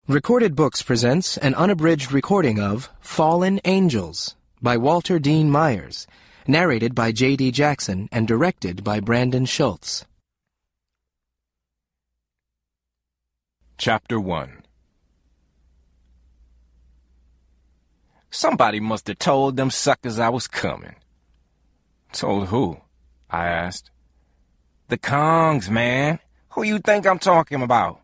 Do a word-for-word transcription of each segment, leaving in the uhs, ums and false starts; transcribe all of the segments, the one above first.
Recorded Books presents an unabridged recording of Fallen Angels by Walter Dean Myers, narrated by J D Jackson and directed by Brandon Schultz. Chapter one. Somebody must have told them suckers I was coming. Told who? I asked. The Kongs, man. Who you think I'm talking about?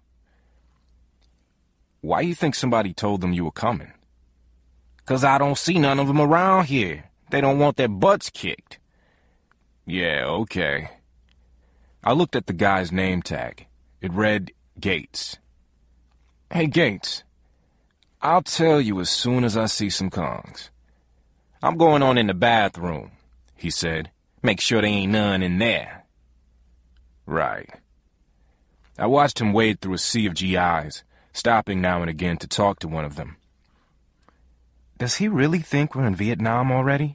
Why you think somebody told them you were coming? 'Cause I don't see none of them around here. They don't want their butts kicked. Yeah, okay. I looked at the guy's name tag. It read Gates. Hey, Gates. I'll tell you as soon as I see some Kongs. I'm going on in the bathroom, he said. Make sure there ain't none in there. Right. I watched him wade through a sea of G Is, stopping now and again to talk to one of them. Does he really think we're in Vietnam already?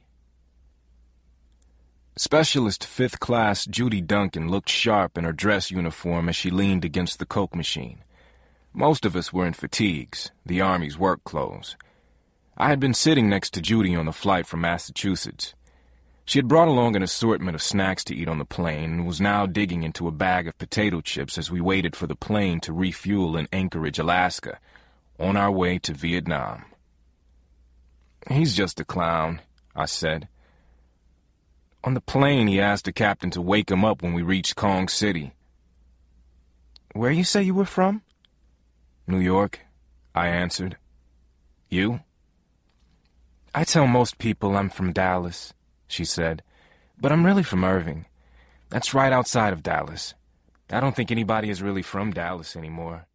Specialist fifth Class Judy Duncan looked sharp in her dress uniform as she leaned against the Coke machine. Most of us were in fatigues, the Army's work clothes. I had been sitting next to Judy on the flight from Massachusetts. She had brought along an assortment of snacks to eat on the plane and was now digging into a bag of potato chips as we waited for the plane to refuel in Anchorage, Alaska, on our way to Vietnam. He's just a clown, I said. On the plane, he asked the captain to wake him up when we reached Kong City. Where you say you were from? New York, I answered. You? I tell most people I'm from Dallas, she said, but I'm really from Irving. That's right outside of Dallas. I don't think anybody is really from Dallas anymore.